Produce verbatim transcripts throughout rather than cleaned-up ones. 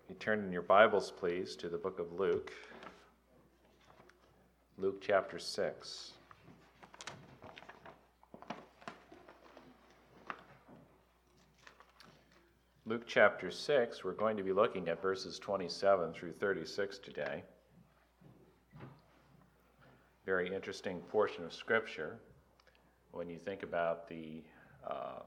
You turn in your Bibles, please, to the book of Luke, Luke chapter six. Luke chapter six, we're going to be looking at verses twenty-seven through thirty-six today. Very interesting portion of Scripture when you think about the uh,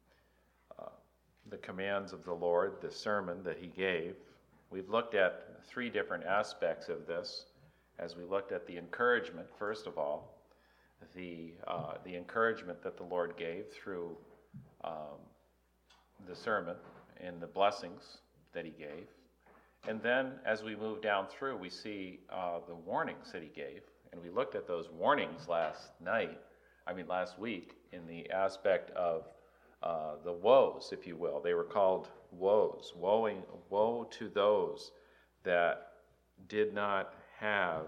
uh, the commands of the Lord, the sermon that he gave. We've looked at three different aspects of this as we looked at the encouragement, first of all, the uh, the encouragement that the Lord gave through um, the sermon and the blessings that he gave. And then as we move down through, we see uh, the warnings that he gave. And we looked at those warnings last night, I mean last week, in the aspect of uh, the woes, if you will. They were called woes. Woeing, woe to those that did not have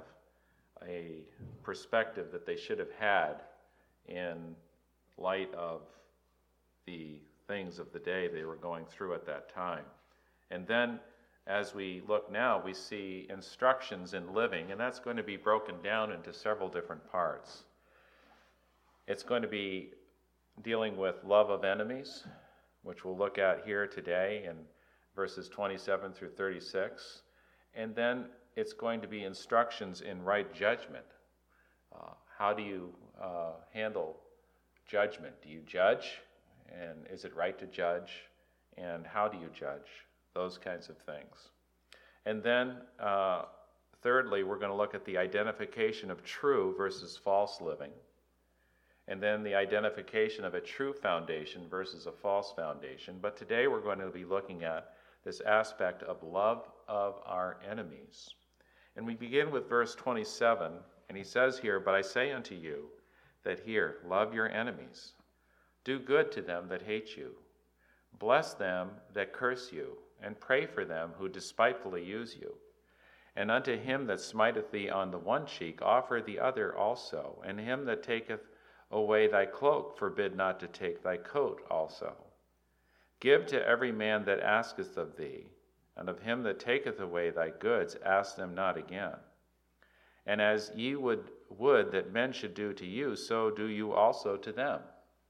a perspective that they should have had in light of the things of the day they were going through at that time. And then as we look now, we see instructions in living, and that's going to be broken down into several different parts. It's going to be dealing with love of enemies, which we'll look at here today in verses twenty-seven through thirty-six. And then it's going to be instructions in right judgment. Uh, how do you uh, handle judgment? Do you judge? And is it right to judge? And how do you judge? Those kinds of things. And then, uh, thirdly, we're going to look at the identification of true versus false living. And then the identification of a true foundation versus a false foundation. But today we're going to be looking at this aspect of love of our enemies. And we begin with verse twenty-seven, and he says here, "But I say unto you that here, love your enemies. Do good to them that hate you. Bless them that curse you, and pray for them who despitefully use you. And unto him that smiteth thee on the one cheek offer the other also, and him that taketh away thy cloak forbid not to take thy coat also. Give to every man that asketh of thee, and of him that taketh away thy goods ask them not again. And as ye would, would that men should do to you, so do you also to them.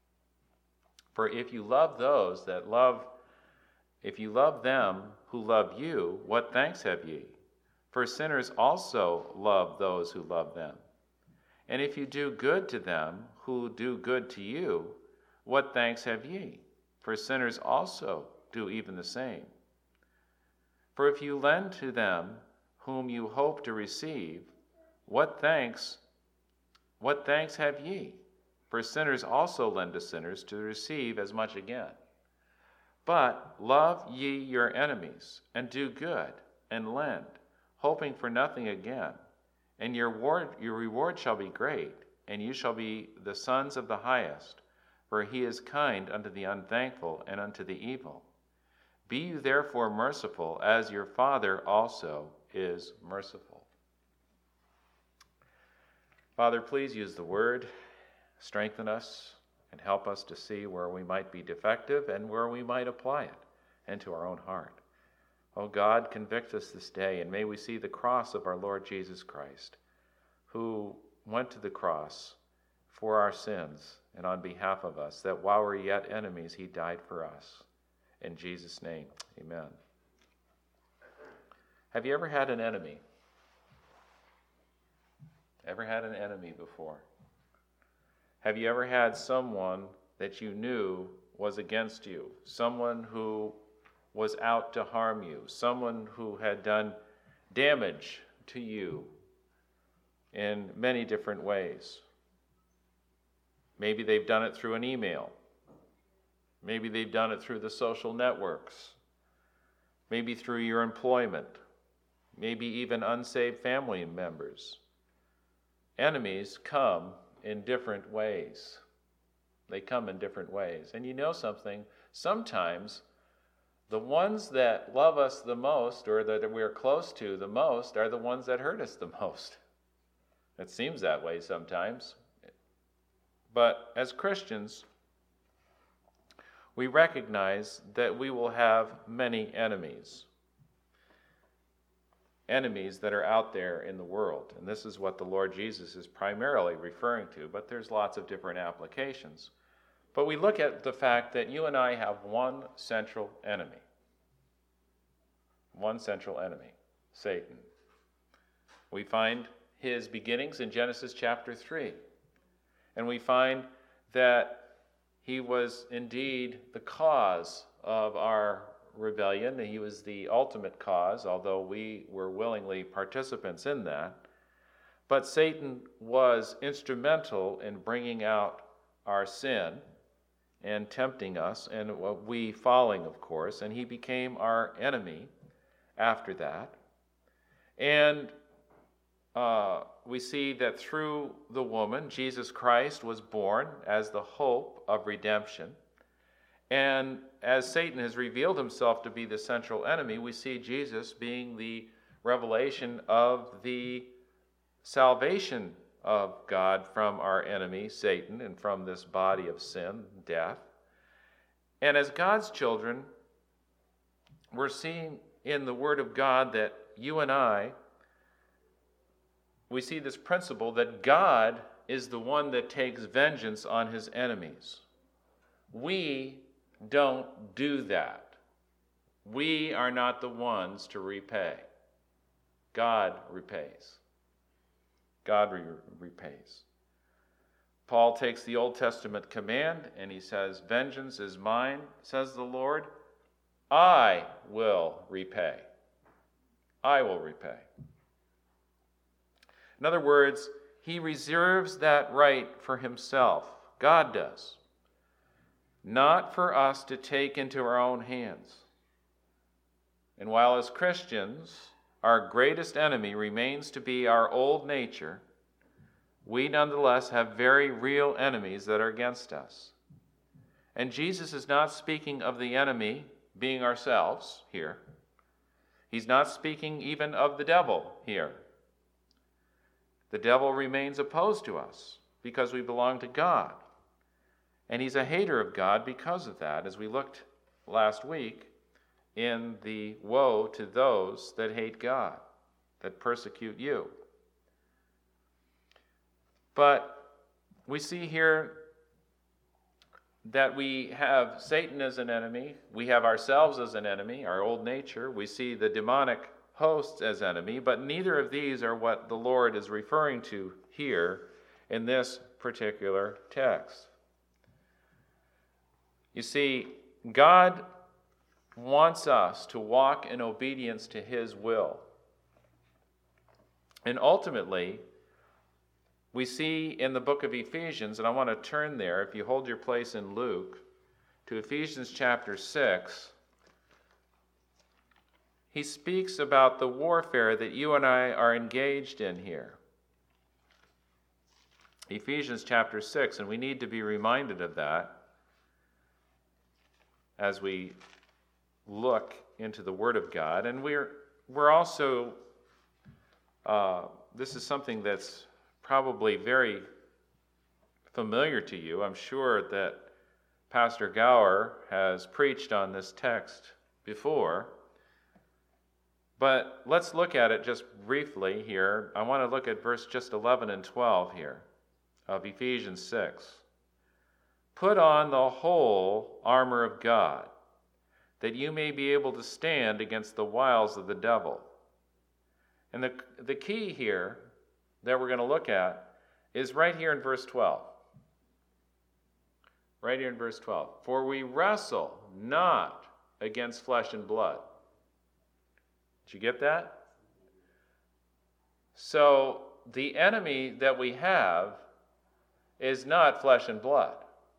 For if you love those that love, if you love them who love you, what thanks have ye? For sinners also love those who love them. And if you do good to them who do good to you, what thanks have ye? For sinners also do even the same. For if you lend to them whom you hope to receive, what thanks, what thanks have ye? For sinners also lend to sinners to receive as much again. But love ye your enemies, and do good, and lend, hoping for nothing again. And your reward, your reward shall be great, and you shall be the sons of the highest, for he is kind unto the unthankful and unto the evil. Be you therefore merciful, as your Father also is merciful." Father, please use the word. Strengthen us and help us to see where we might be defective and where we might apply it into our own heart. Oh God, convict us this day, and may we see the cross of our Lord Jesus Christ, who went to the cross for our sins and on behalf of us, that while we're yet enemies, he died for us. In Jesus' name, amen. Have you ever had an enemy? Ever had an enemy before? Have you ever had someone that you knew was against you? Someone who was out to harm you? Someone who had done damage to you in many different ways? Maybe they've done it through an email. Maybe they've done it through the social networks. Maybe through your employment. Maybe even unsaved family members. Enemies come in different ways. They come in different ways. And you know something? Sometimes the ones that love us the most, or that we're close to the most, are the ones that hurt us the most. It seems that way sometimes. But as Christians, we recognize that we will have many enemies. enemies that are out there in the world. And this is what the Lord Jesus is primarily referring to, but there's lots of different applications. But we look at the fact that you and I have one central enemy. One central enemy, Satan. We find his beginnings in Genesis chapter three. And we find that he was indeed the cause of our rebellion. He was the ultimate cause, although we were willingly participants in that. But Satan was instrumental in bringing out our sin and tempting us, and we falling, of course, and he became our enemy after that. And uh, we see that through the woman, Jesus Christ was born as the hope of redemption. And as Satan has revealed himself to be the central enemy, we see Jesus being the revelation of the salvation of God from our enemy, Satan, and from this body of sin, death. And as God's children, we're seeing in the Word of God that you and I, we see this principle that God is the one that takes vengeance on his enemies. We don't do that. We are not the ones to repay. God repays. God re- repays. Paul takes the Old Testament command and he says, "Vengeance is mine, says the Lord. I will repay. I will repay." In other words, he reserves that right for himself. God does. Not for us to take into our own hands. And while as Christians, our greatest enemy remains to be our old nature, we nonetheless have very real enemies that are against us. And Jesus is not speaking of the enemy being ourselves here. He's not speaking even of the devil here. The devil remains opposed to us because we belong to God. And he's a hater of God because of that, as we looked last week in the woe to those that hate God, that persecute you. But we see here that we have Satan as an enemy, we have ourselves as an enemy, our old nature, we see the demonic hosts as enemy, but neither of these are what the Lord is referring to here in this particular text. You see, God wants us to walk in obedience to his will. And ultimately, we see in the book of Ephesians, and I want to turn there, if you hold your place in Luke, to Ephesians chapter six. He speaks about the warfare that you and I are engaged in here. Ephesians chapter six, and we need to be reminded of that as we look into the Word of God. And we're we're also, uh, this is something that's probably very familiar to you. I'm sure that Pastor Gower has preached on this text before. But let's look at it just briefly here. I want to look at verse just eleven and twelve here of Ephesians six. Put on the whole armor of God, that you may be able to stand against the wiles of the devil. And the, the key here that we're going to look at is right here in verse twelve. Right here in verse twelve. For we wrestle not against flesh and blood. Did you get that? So the enemy that we have is not flesh and blood.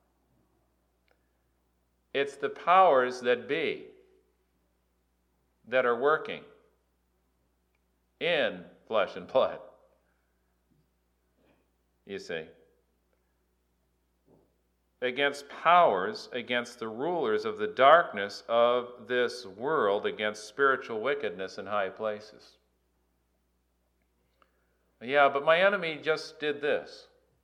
It's the powers that be that are working in flesh and blood. You see. Against powers, against the rulers of the darkness of this world, against spiritual wickedness in high places. Yeah, but my enemy just did this,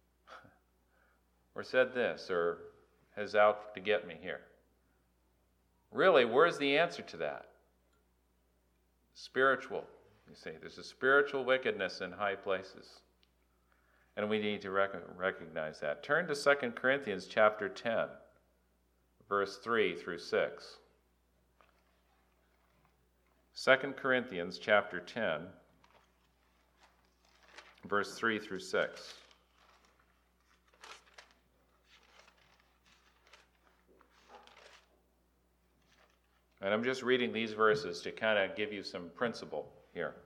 or said this, or is out to get me here. Really, where's the answer to that? Spiritual. You say there's a spiritual wickedness in high places. And we need to rec- recognize that. Turn to Second Corinthians chapter ten, verse three through six. Second Corinthians chapter ten, verse three through six. And I'm just reading these verses to kind of give you some principle here.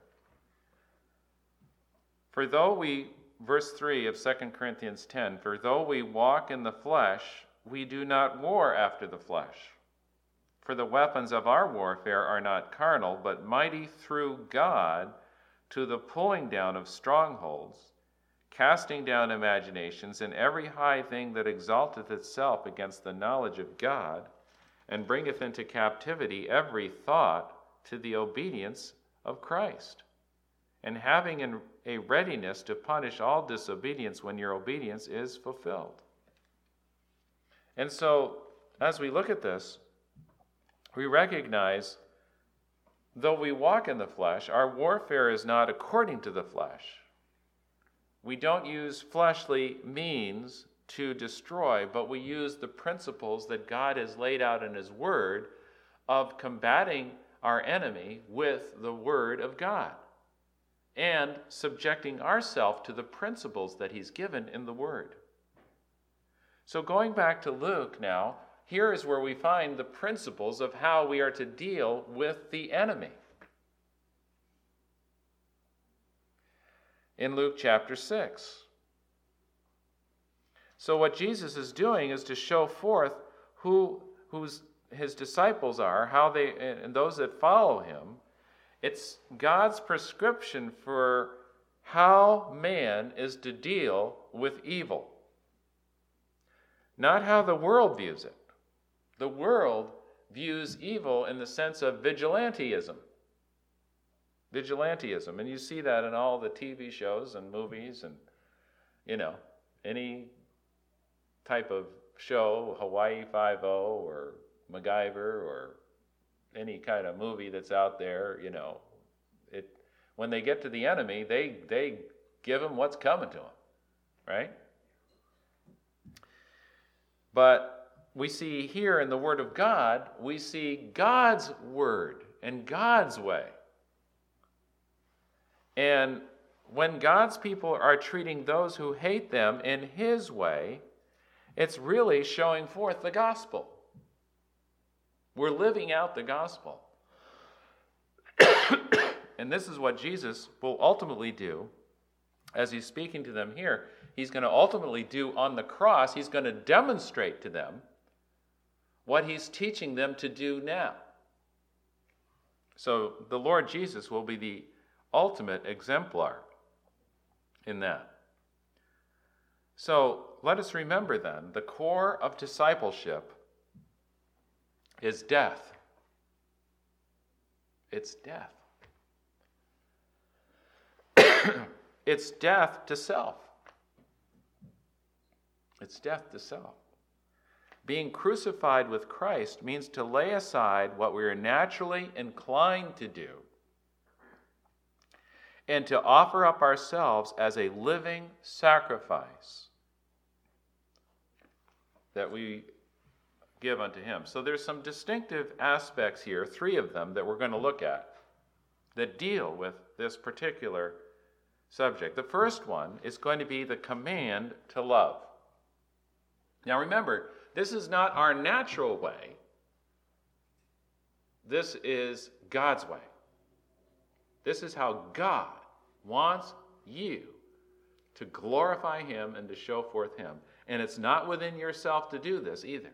For though we, verse three of Second Corinthians ten, for though we walk in the flesh, we do not war after the flesh. For the weapons of our warfare are not carnal, but mighty through God to the pulling down of strongholds, casting down imaginations and every high thing that exalteth itself against the knowledge of God, and bringeth into captivity every thought to the obedience of Christ, and having in a readiness to punish all disobedience when your obedience is fulfilled. And so, as we look at this, we recognize, though we walk in the flesh, our warfare is not according to the flesh. We don't use fleshly means to destroy, but we use the principles that God has laid out in His Word of combating our enemy with the Word of God and subjecting ourselves to the principles that He's given in the Word. So going back to Luke now, here is where we find the principles of how we are to deal with the enemy. In Luke chapter six. So what Jesus is doing is to show forth who who's his disciples are, how they and those that follow him. It's God's prescription for how man is to deal with evil. Not how the world views it. The world views evil in the sense of vigilantism. Vigilantism. And you see that in all the T V shows and movies and, you know, any type of show, Hawaii Five-O or MacGyver or any kind of movie that's out there, you know, it when they get to the enemy, they they give them what's coming to them, right? But we see here in the Word of God, we see God's Word and God's way. And when God's people are treating those who hate them in His way, it's really showing forth the gospel. We're living out the gospel. And this is what Jesus will ultimately do as He's speaking to them here. He's going to ultimately do on the cross. He's going to demonstrate to them what He's teaching them to do now. So the Lord Jesus will be the ultimate exemplar in that. So let us remember then, the core of discipleship is death. It's death. It's death to self. It's death to self. Being crucified with Christ means to lay aside what we are naturally inclined to do and to offer up ourselves as a living sacrifice that we give unto Him. So there's some distinctive aspects here, three of them, that we're going to look at that deal with this particular subject. The first one is going to be the command to love. Now remember, this is not our natural way. This is God's way. This is how God wants you to glorify Him and to show forth Him. And it's not within yourself to do this either.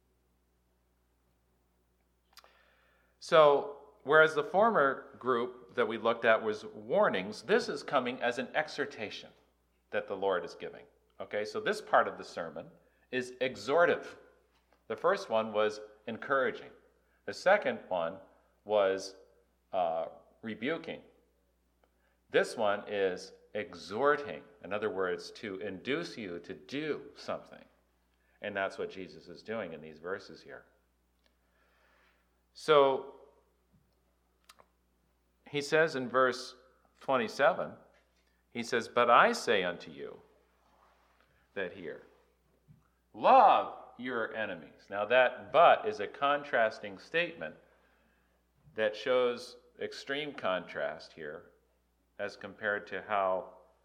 So, whereas the former group that we looked at was warnings, this is coming as an exhortation that the Lord is giving. Okay, so this part of the sermon is exhortive. The first one was encouraging. The second one was uh, rebuking. This one is exhorting. In other words, to induce you to do something. And that's what Jesus is doing in these verses here. So, he says in verse twenty-seven, he says, "But I say unto you that here, love your enemies." Now that "but" is a contrasting statement that shows extreme contrast here as compared to how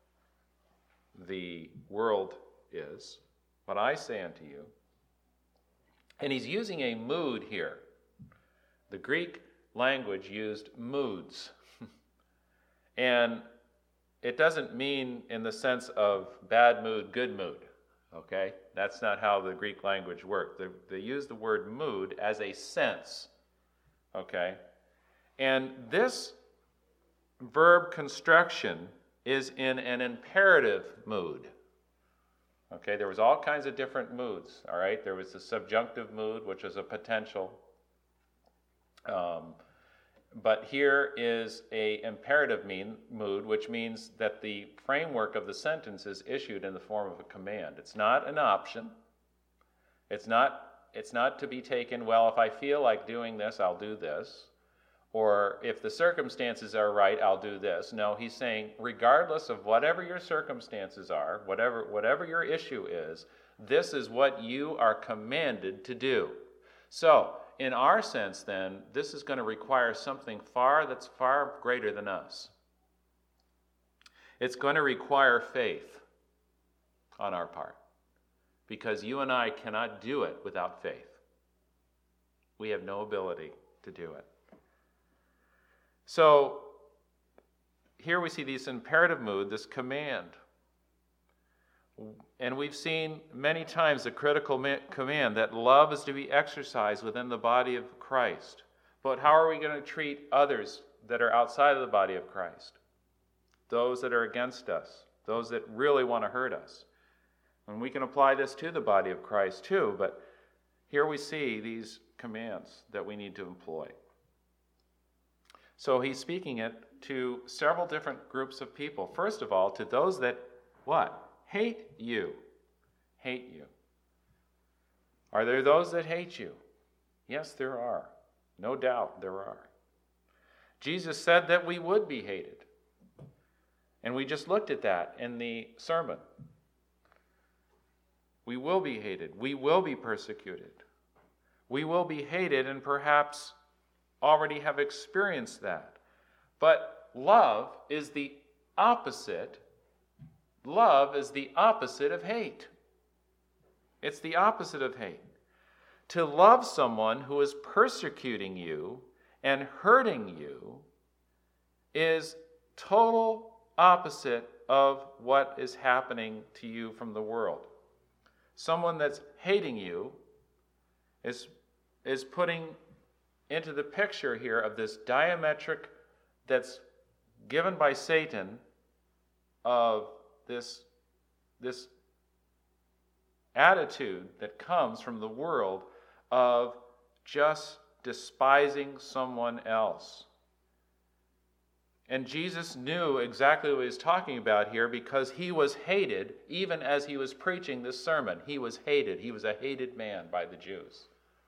the world is. "But I say unto you," and he's using a mood here. The Greek language used moods. And it doesn't mean in the sense of bad mood, good mood. Okay? That's not how the Greek language worked. They, they use the word mood as a sense. Okay? And this verb construction is in an imperative mood. Okay? There was all kinds of different moods. All right? There was the subjunctive mood, which is a potential. Um, but here is a imperative mean, mood, which means that the framework of the sentence is issued in the form of a command. It's not an option. It's not, it's not to be taken, well, if I feel like doing this, I'll do this. Or if the circumstances are right, I'll do this. No, he's saying, regardless of whatever your circumstances are, whatever, whatever your issue is, this is what you are commanded to do. So, in our sense, then, this is going to require something far that's far greater than us. It's going to require faith on our part, because you and I cannot do it without faith. We have no ability to do it. So, here we see this imperative mood, this command. And we've seen many times the critical command that love is to be exercised within the body of Christ. But how are we going to treat others that are outside of the body of Christ? Those that are against us, those that really want to hurt us. And we can apply this to the body of Christ too, but here we see these commands that we need to employ. So he's speaking it to several different groups of people. First of all, to those that, what? Hate you. Hate you. Are there those that hate you? Yes, there are. No doubt there are. Jesus said that we would be hated. And we just looked at that in the sermon. We will be hated. We will be persecuted. We will be hated and perhaps already have experienced that. But love is the opposite. Love is the opposite of hate. It's the opposite of hate. To love someone who is persecuting you and hurting you is total opposite of what is happening to you from the world. Someone that's hating you is, is putting into the picture here of this diametric that's given by Satan of this, this attitude that comes from the world of just despising someone else. And Jesus knew exactly what he was talking about here because he was hated even as he was preaching this sermon. He was hated. He was a hated man by the Jews.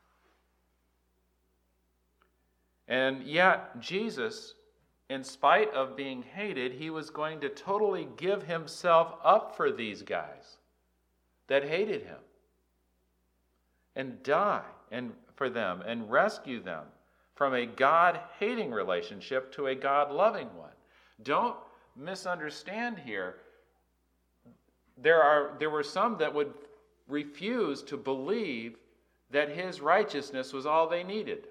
And yet, Jesus, in spite of being hated, he was going to totally give himself up for these guys that hated him and die and for them and rescue them from a God-hating relationship to a God-loving one. Don't misunderstand here. There are there were some that would refuse to believe that his righteousness was all they needed,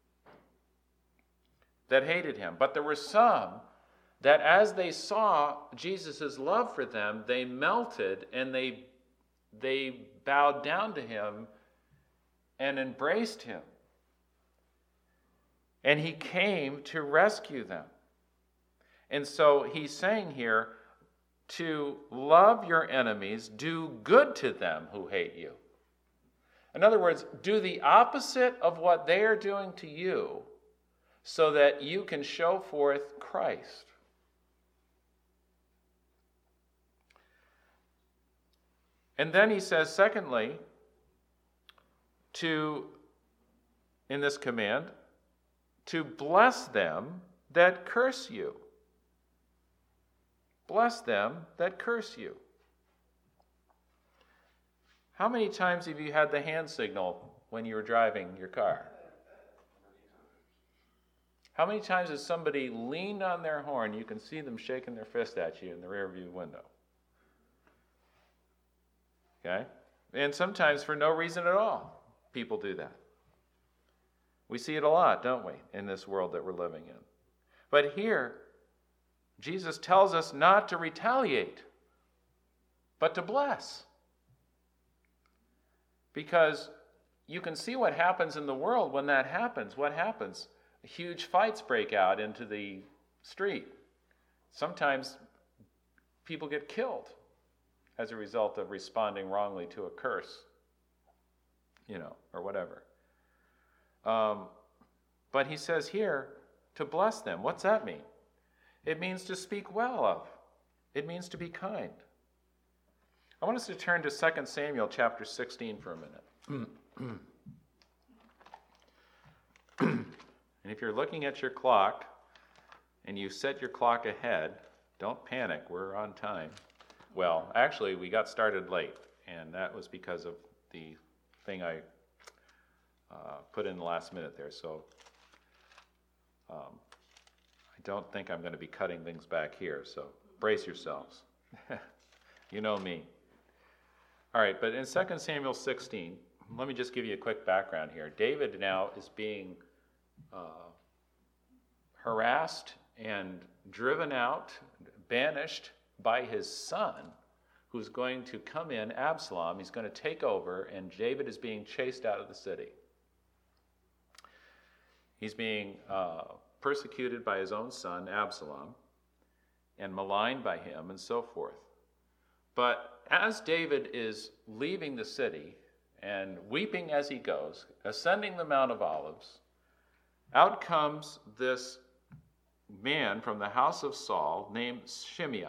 that hated him. But there were some that as they saw Jesus' love for them, they melted and they, they bowed down to him and embraced him. And he came to rescue them. And so he's saying here, to love your enemies, do good to them who hate you. In other words, do the opposite of what they are doing to you, so that you can show forth Christ. And then he says, secondly, to, in this command, to bless them that curse you. Bless them that curse you. How many times have you had the hand signal when you were driving your car? How many times has somebody leaned on their horn, you can see them shaking their fist at you in the rearview window? Okay? And sometimes for no reason at all, people do that. We see it a lot, don't we, in this world that we're living in. But here, Jesus tells us not to retaliate, but to bless. Because you can see what happens in the world when that happens. What happens? Huge fights break out into the street. Sometimes people get killed as a result of responding wrongly to a curse, you know, or whatever. Um, but he says here to bless them. What's that mean? It means to speak well of. It means to be kind. I want us to turn to Second Samuel chapter sixteen for a minute. And if you're looking at your clock and you set your clock ahead, don't panic, we're on time. Well, actually, we got started late, and that was because of the thing I uh, put in the last minute there. So um, I don't think I'm going to be cutting things back here, so brace yourselves. You know me. All right, but in Second Samuel sixteen, let me just give you a quick background here. David now is being uh, harassed and driven out, banished by his son, who's going to come in, Absalom. He's going to take over, and David is being chased out of the city. He's being uh, persecuted by his own son, Absalom, and maligned by him, and so forth. But as David is leaving the city and weeping as he goes, ascending the Mount of Olives, out comes this man from the house of Saul named Shimei.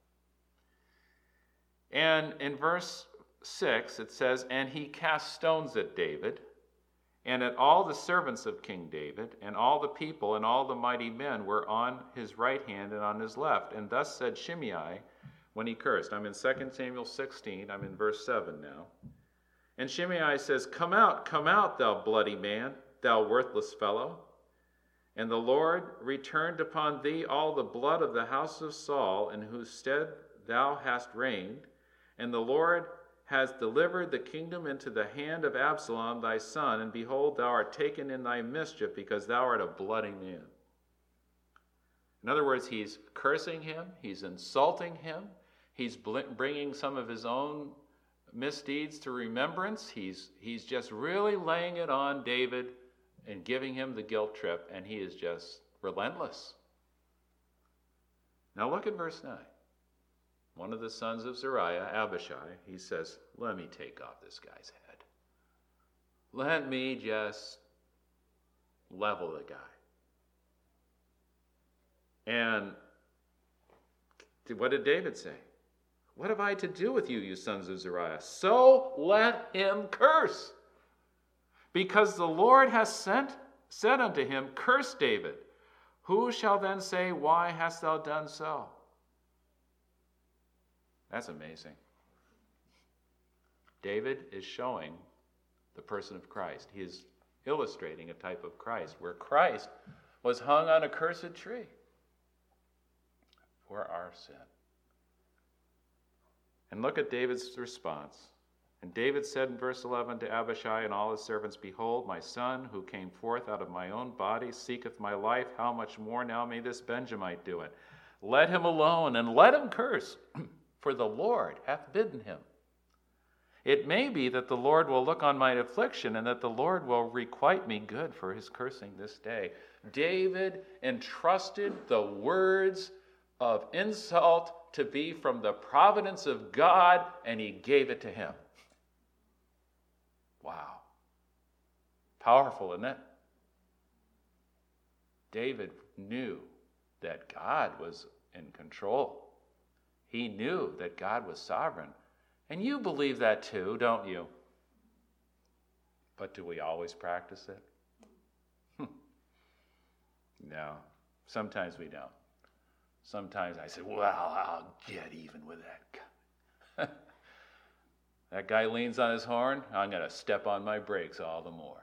And in verse six it says, "And he cast stones at David, and at all the servants of King David, and all the people and all the mighty men were on his right hand and on his left. And thus said Shimei when he cursed." I'm in Second Samuel sixteen, I'm in verse seven now. And Shimei says, "Come out, come out, thou bloody man, thou worthless fellow. And the Lord returned upon thee all the blood of the house of Saul, in whose stead thou hast reigned. And the Lord has delivered the kingdom into the hand of Absalom thy son, and behold, thou art taken in thy mischief, because thou art a bloody man." In other words, he's cursing him, he's insulting him, he's bringing some of his own misdeeds to remembrance. He's, he's just really laying it on David and giving him the guilt trip, and he is just relentless. Now look at verse nine. One of the sons of Zeruiah, Abishai, he says, "Let me take off this guy's head. Let me just level the guy." And what did David say? "What have I to do with you, you sons of Zeruiah? So let him curse. Because the Lord has sent, said unto him, Curse David. Who shall then say, Why hast thou done so?" That's amazing. David is showing the person of Christ. He is illustrating a type of Christ, where Christ was hung on a cursed tree for our sin. And look at David's response. "And David said in verse eleven to Abishai and all his servants, Behold, my son, who came forth out of my own body, seeketh my life. How much more now may this Benjamite do it? Let him alone, and let him curse, for the Lord hath bidden him. It may be that the Lord will look on my affliction, and that the Lord will requite me good for his cursing this day." David entrusted the words of insult to be from the providence of God, and he gave it to him. Wow. Powerful, isn't it? David knew that God was in control. He knew that God was sovereign. And you believe that too, don't you? But do we always practice it? No. Sometimes we don't. Sometimes I say, well, I'll get even with that guy. That guy leans on his horn, I'm going to step on my brakes all the more.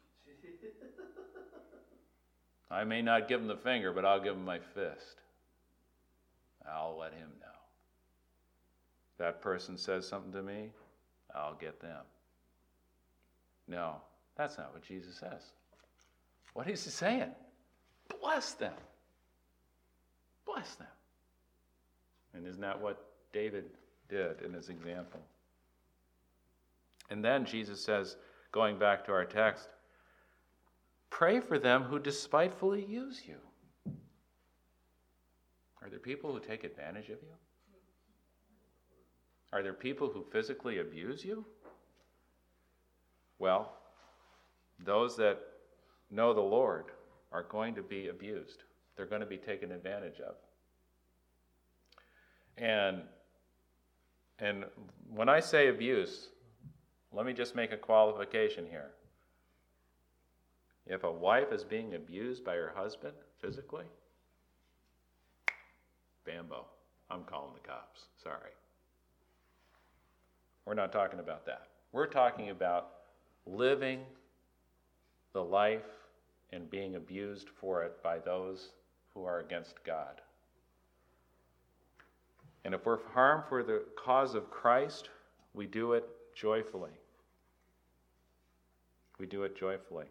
I may not give him the finger, but I'll give him my fist. I'll let him know. That person says something to me, I'll get them. No, that's not what Jesus says. What is he saying? Bless them. Bless them. And isn't that what David did in his example? And then Jesus says, going back to our text, pray for them who despitefully use you. Are there people who take advantage of you? Are there people who physically abuse you? Well, those that know the Lord are going to be abused. They're going to be taken advantage of. And, and when I say abuse, let me just make a qualification here. If a wife is being abused by her husband physically, bambo, I'm calling the cops. Sorry. We're not talking about that. We're talking about living the life and being abused for it by those who are against God. And if we're harmed for the cause of Christ, we do it joyfully. We do it joyfully.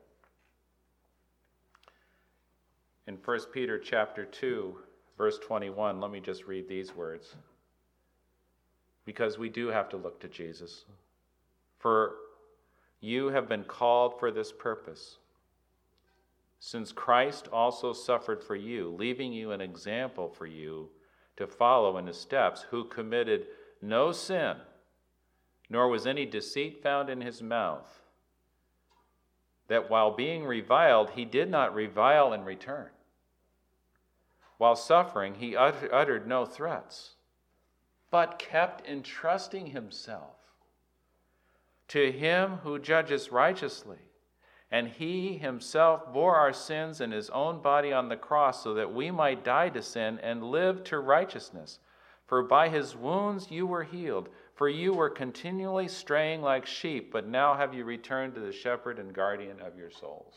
In First Peter chapter two, verse twenty-one, let me just read these words. Because we do have to look to Jesus. For you have been called for this purpose, since Christ also suffered for you, leaving you an example for you to follow in his steps, who committed no sin, nor was any deceit found in his mouth, that while being reviled, he did not revile in return. While suffering, he ut- uttered no threats, but kept entrusting himself to him who judges righteously. And he himself bore our sins in his own body on the cross, so that we might die to sin and live to righteousness. For by his wounds you were healed. For you were continually straying like sheep, but now have you returned to the shepherd and guardian of your souls.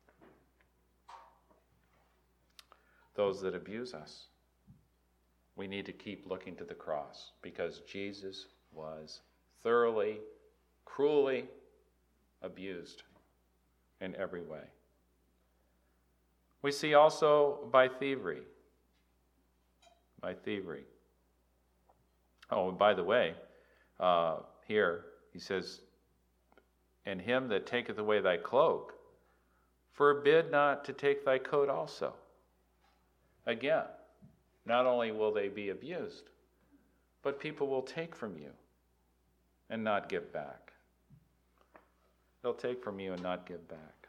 Those that abuse us, we need to keep looking to the cross, because Jesus was thoroughly, cruelly abused in every way. We see also by thievery. By thievery. Oh, and by the way, uh, here he says, and him that taketh away thy cloak, forbid not to take thy coat also. Again, not only will they be abused, but people will take from you and not give back. They'll take from you and not give back.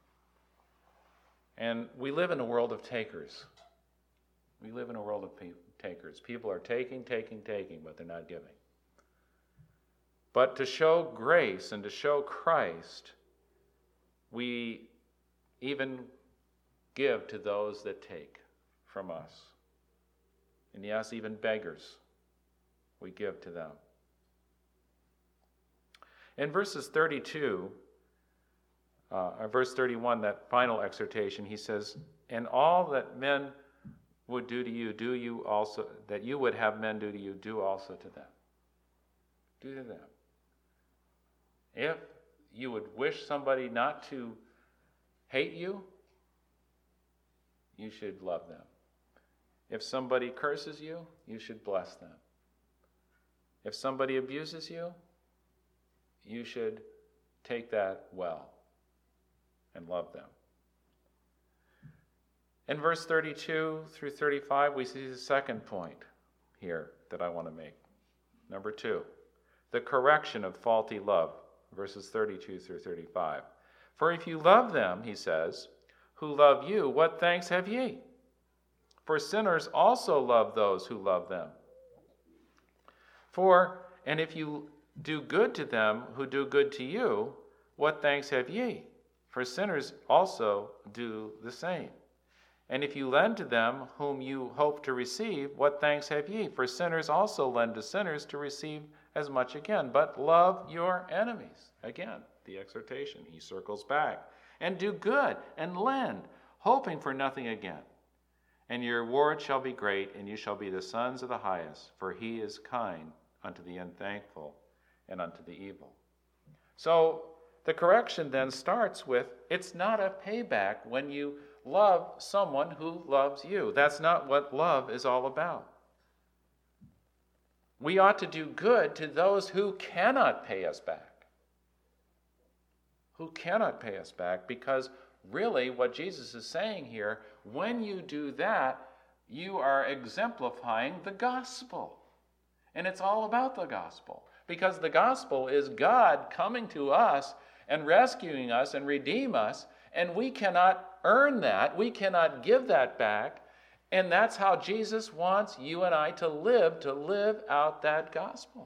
And we live in a world of takers. We live in a world of pe- takers. People are taking, taking, taking, but they're not giving. But to show grace and to show Christ, we even give to those that take from us. And yes, even beggars, we give to them. In verses thirty-two, uh, or verse thirty-one, that final exhortation, he says, and all that men would do to you, do you also, that you would have men do to you, do also to them. Do to them. If you would wish somebody not to hate you, you should love them. If somebody curses you, you should bless them. If somebody abuses you, you should take that well and love them. In verse thirty-two through thirty-five, we see the second point here that I want to make. Number two, the correction of faulty love, verses thirty-two through thirty-five. For if you love them, he says, who love you, what thanks have ye? For sinners also love those who love them. For, and if you do good to them who do good to you, what thanks have ye? For sinners also do the same. And if you lend to them whom you hope to receive, what thanks have ye? For sinners also lend to sinners to receive as much again. But love your enemies. Again, the exhortation. He circles back. And do good and lend, hoping for nothing again. And your reward shall be great, and you shall be the sons of the highest, for he is kind unto the unthankful and unto the evil. So the correction then starts with, it's not a payback when you love someone who loves you. That's not what love is all about. We ought to do good to those who cannot pay us back. Who cannot pay us back, because really what Jesus is saying here, when you do that, you are exemplifying the gospel. And it's all about the gospel, because the gospel is God coming to us and rescuing us and redeem us, and we cannot earn that. We cannot give that back. And that's how Jesus wants you and I to live, to live out that gospel.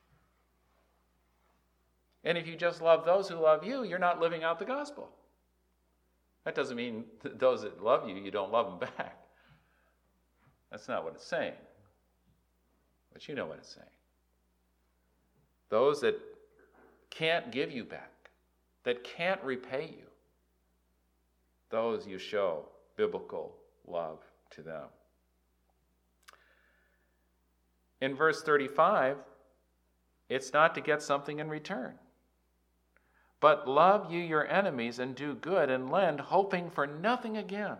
And if you just love those who love you, you're not living out the gospel. That doesn't mean th- those that love you, you don't love them back. That's not what it's saying. But you know what it's saying. Those that can't give you back, that can't repay you, those you show biblical love to them. In verse thirty-five, it's not to get something in return. But love you your enemies and do good and lend, hoping for nothing again.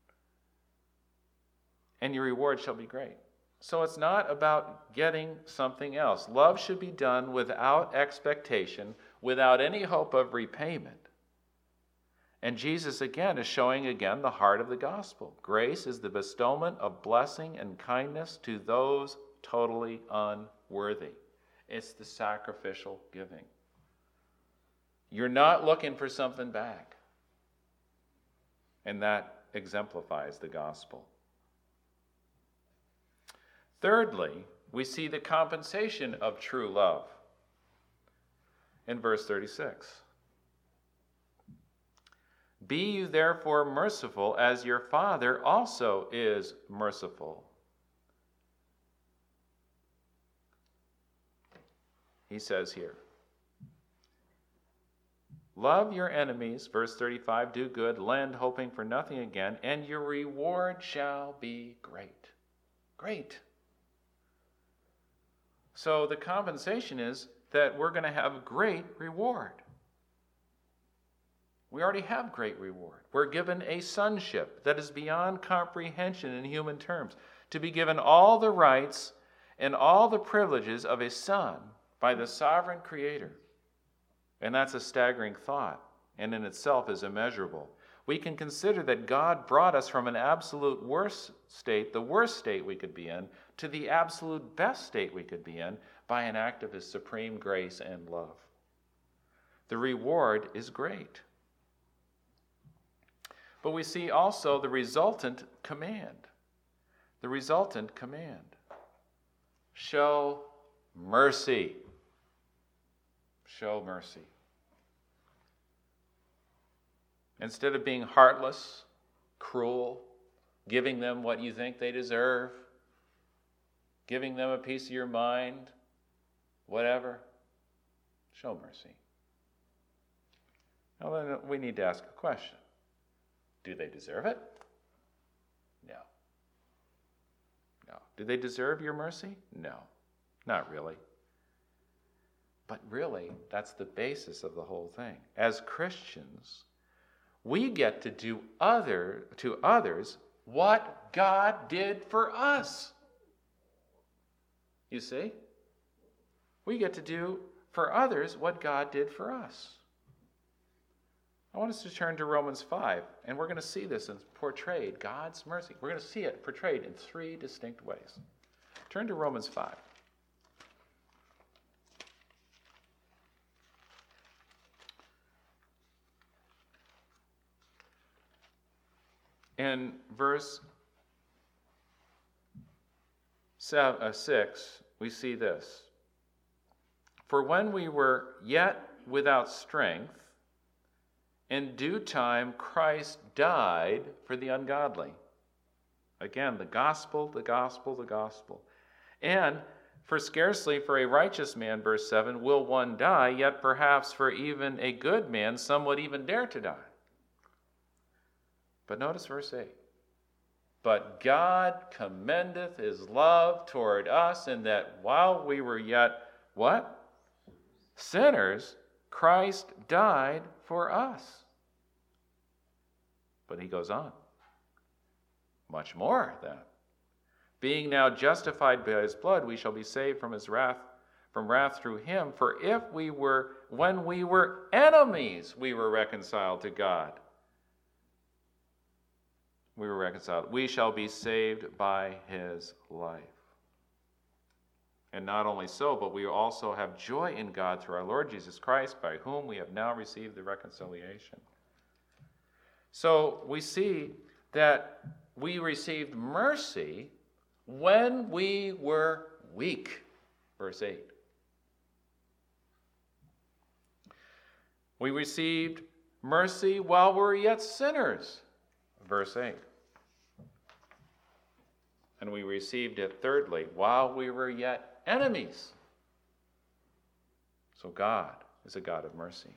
And your reward shall be great. So it's not about getting something else. Love should be done without expectation, without any hope of repayment. And Jesus again is showing again the heart of the gospel. Grace is the bestowment of blessing and kindness to those totally unworthy. It's the sacrificial giving. You're not looking for something back. And that exemplifies the gospel. Thirdly, we see the compensation of true love in verse thirty-six. Be you therefore merciful, as your Father also is merciful. He says here, love your enemies, verse thirty-five, do good, lend, hoping for nothing again, and your reward shall be great. Great. So the compensation is that we're going to have great reward. We already have great reward. We're given a sonship that is beyond comprehension in human terms, to be given all the rights and all the privileges of a son by the sovereign Creator. And that's a staggering thought, and in itself is immeasurable. We can consider that God brought us from an absolute worst state, the worst state we could be in, to the absolute best state we could be in by an act of His supreme grace and love. The reward is great. But we see also the resultant command. The resultant command. Show mercy. Show mercy. Instead of being heartless, cruel, giving them what you think they deserve, giving them a piece of your mind, whatever, show mercy. Now then we need to ask a question. Do they deserve it? No. No. Do they deserve your mercy? No. Not really. But really, that's the basis of the whole thing. As Christians, we get to do other to others what God did for us. You see? We get to do for others what God did for us. I want us to turn to Romans five, and we're going to see this portrayed, God's mercy. We're going to see it portrayed in three distinct ways. Turn to Romans five. In verse seven, uh, six, we see this. For when we were yet without strength, in due time Christ died for the ungodly. Again, the gospel, the gospel, the gospel. And for scarcely for a righteous man, verse seven, will one die, yet perhaps for even a good man some would even dare to die. But notice verse eight. But God commendeth his love toward us in that while we were yet, what? Sinners, Christ died for us. But he goes on. Much more then. Being now justified by his blood, we shall be saved from his wrath, from wrath through him. For if we were, when we were enemies, we were reconciled to God. We were reconciled. We shall be saved by his life. And not only so, but we also have joy in God through our Lord Jesus Christ, by whom we have now received the reconciliation. So we see that we received mercy when we were weak. Verse eight. We received mercy while we were yet sinners. Verse eight. And we received it, thirdly, while we were yet enemies. So God is a God of mercy.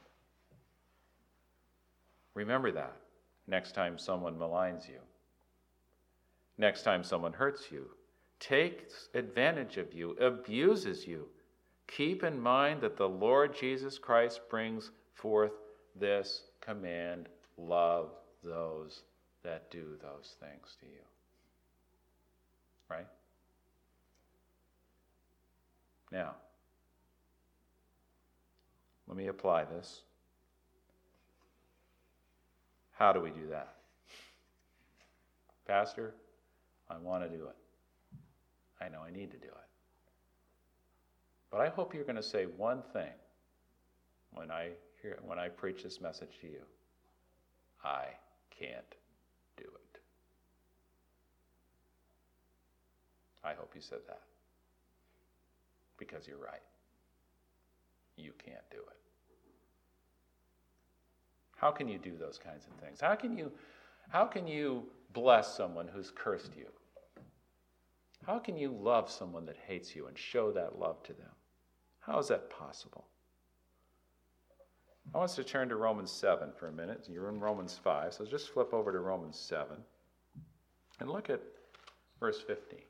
Remember that next time someone maligns you. Next time someone hurts you, takes advantage of you, abuses you. Keep in mind that the Lord Jesus Christ brings forth this command: love those that do those things to you. Right? Now, let me apply this. How do we do that? Pastor, I want to do it. I know I need to do it. But I hope you're going to say one thing when I hear when I preach this message to you. I can't do it. I hope you said that. Because you're right. You can't do it. How can you do those kinds of things? How can you, how can you bless someone who's cursed you? How can you love someone that hates you and show that love to them? How is that possible? I want us to turn to Romans seven for a minute. You're in Romans five, so just flip over to Romans seven and look at verse fifteen.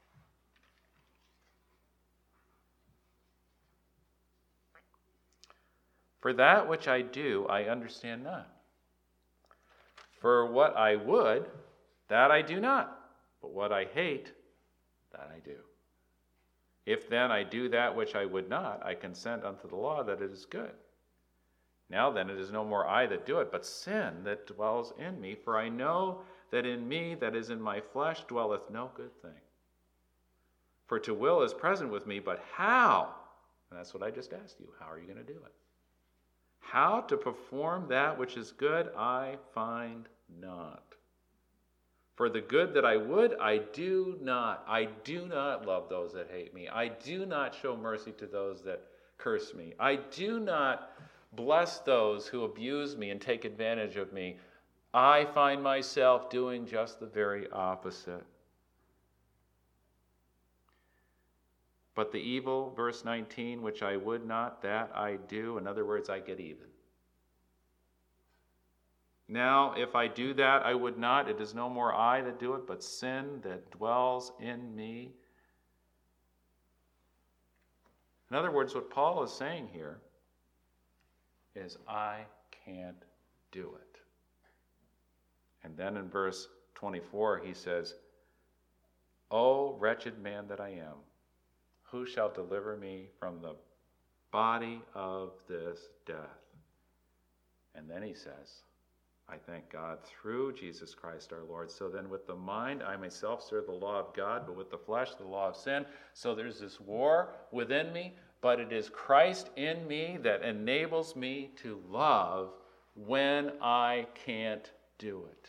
For that which I do, I understand not. For what I would, that I do not. But what I hate, that I do. If then I do that which I would not, I consent unto the law that it is good. Now then, it is no more I that do it, but sin that dwells in me. For I know that in me, that is in my flesh, dwelleth no good thing. For to will is present with me, but how? And that's what I just asked you. How are you going to do it? How to perform that which is good, I find not. For the good that I would, I do not. I do not love those that hate me. I do not show mercy to those that curse me. I do not bless those who abuse me and take advantage of me. I find myself doing just the very opposite. But the evil, verse nineteen, which I would not, that I do. In other words, I get even. Now, if I do that, I would not. It is no more I that do it, but sin that dwells in me. In other words, what Paul is saying here is, I can't do it. And then in verse twenty-four, he says, O wretched man that I am, who shall deliver me from the body of this death? And then he says, I thank God through Jesus Christ our Lord. So then with the mind I myself serve the law of God, but with the flesh the law of sin. So there's this war within me, but it is Christ in me that enables me to love when I can't do it.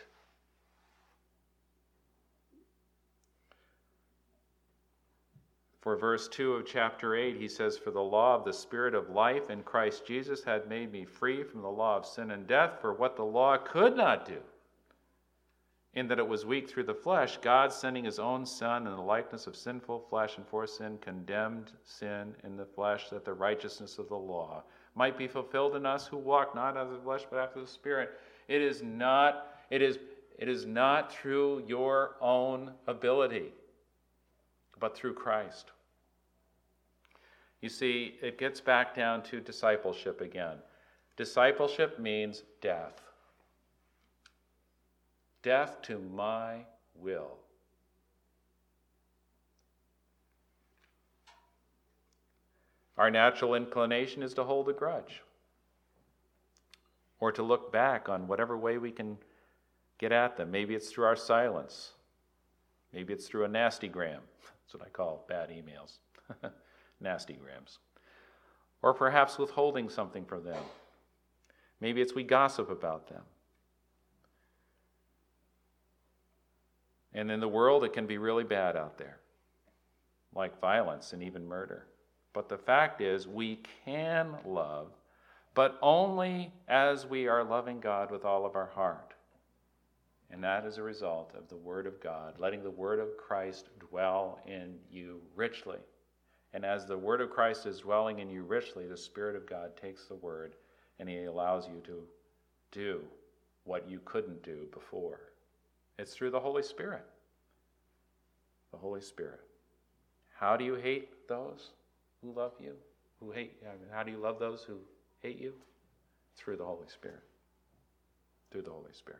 For verse two of chapter eight, he says, For the law of the Spirit of life in Christ Jesus had made me free from the law of sin and death. For what the law could not do, in that it was weak through the flesh, God sending his own Son in the likeness of sinful flesh and for sin, condemned sin in the flesh, that the righteousness of the law might be fulfilled in us who walk not after the flesh but after the Spirit. It is not, it is, it is not through your own ability, but through Christ. You see, it gets back down to discipleship again. Discipleship means death. Death to my will. Our natural inclination is to hold a grudge or to look back on whatever way we can get at them. Maybe it's through our silence. Maybe it's through a nastygram. That's what I call bad emails. Nastygrams. Or perhaps withholding something from them. Maybe it's we gossip about them. And in the world, it can be really bad out there, like violence and even murder. But the fact is, we can love, but only as we are loving God with all of our heart. And that is a result of the Word of God, letting the Word of Christ dwell in you richly. And as the Word of Christ is dwelling in you richly, the Spirit of God takes the Word and He allows you to do what you couldn't do before. It's through the Holy Spirit. The Holy Spirit. How do you hate those who love you? Who hate you? I mean, how do you love those who hate you? Through the Holy Spirit. Through the Holy Spirit.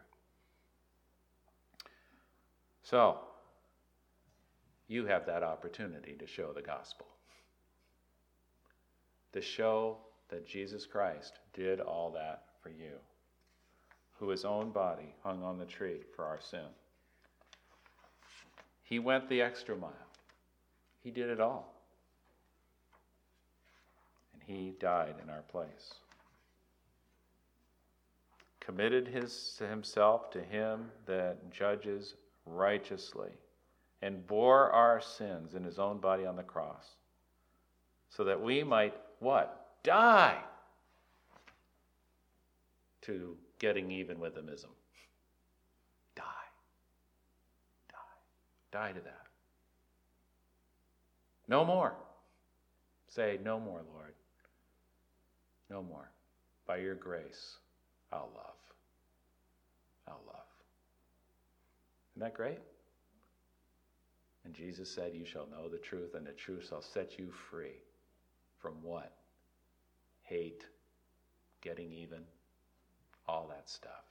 So, you have that opportunity to show the gospel. To show that Jesus Christ did all that for you, who his own body hung on the tree for our sin. He went the extra mile. He did it all. And he died in our place. Committed his, himself to him that judges righteously, and bore our sins in his own body on the cross, so that we might, what? Die to getting even with the ism. Die. Die. Die to that. No more. Say, no more, Lord. No more. By your grace, I'll love. I'll love. Isn't that great? And Jesus said, you shall know the truth, and the truth shall set you free. From what? Hate, getting even, all that stuff.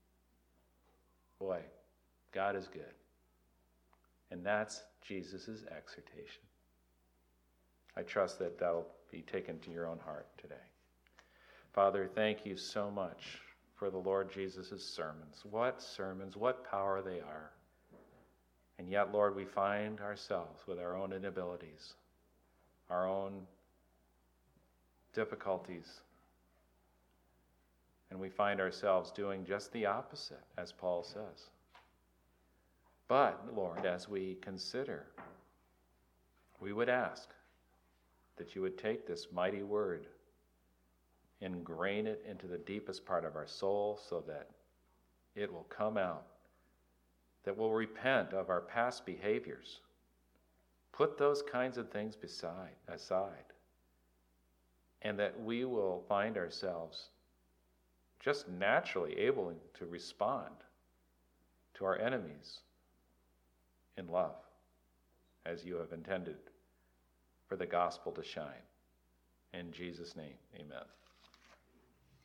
Boy, God is good. And that's Jesus' exhortation. I trust that that'll be taken to your own heart today. Father, thank you so much for the Lord Jesus' sermons. What sermons, what power they are. And yet, Lord, we find ourselves with our own inabilities, our own difficulties, and we find ourselves doing just the opposite, as Paul says. But, Lord, as we consider, we would ask that you would take this mighty word, ingrain it into the deepest part of our soul so that it will come out, that we'll repent of our past behaviors. Put those kinds of things beside, aside, and that we will find ourselves just naturally able to respond to our enemies in love, as you have intended for the gospel to shine. In Jesus' name, amen.